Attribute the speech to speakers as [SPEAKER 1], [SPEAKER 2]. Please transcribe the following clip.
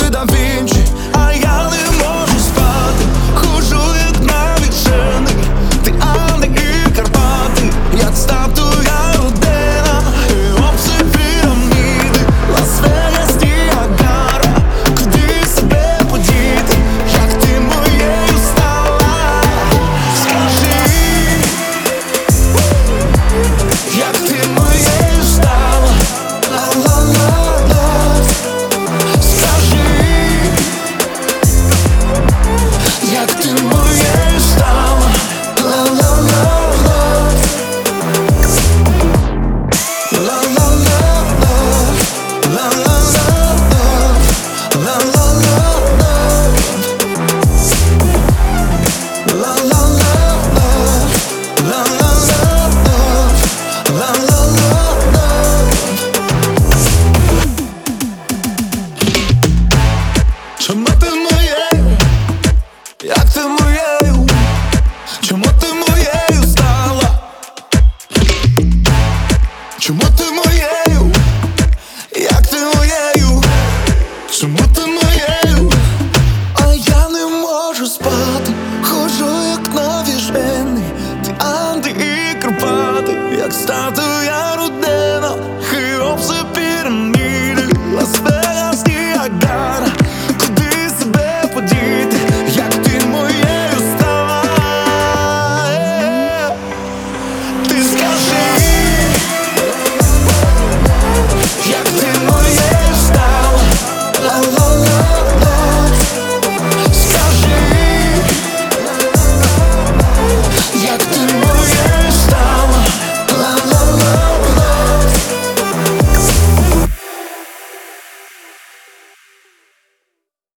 [SPEAKER 1] ти да Вінчі, а я не можу спати. Хожу як на відчини, ти Анди і Карпати, як статуя родина, Хеопси, піраміди, Лас-Вегас, Ніагара. Куди себе подіти, як ти моєю стала? Скажи, як ти моєю стала? Ла-ла-ла-ла. Скажи, як ти моєю стала? Ла-ла-ла-ла. Ла-ла-ла-ла. Ла-ла-ла-ла. Ла-ла-ла-ла. Ла-ла-ла-ла. Ла-ла-ла-ла. Чому ти моєю? Як ти моєю? Чому ти моєю стала? Чому ти моєю? Як ти моєю? Чому ти моєю? А я не можу спати. Хожу як на віжені, ти Анди і Карпати, як статуя родина, Хеопси, піраміди, Лас-Вегас, Ніагара. Куди себе подіти, як ти моєю стала? Ти скажи, як ти моєю стала? Ла-ла-ла.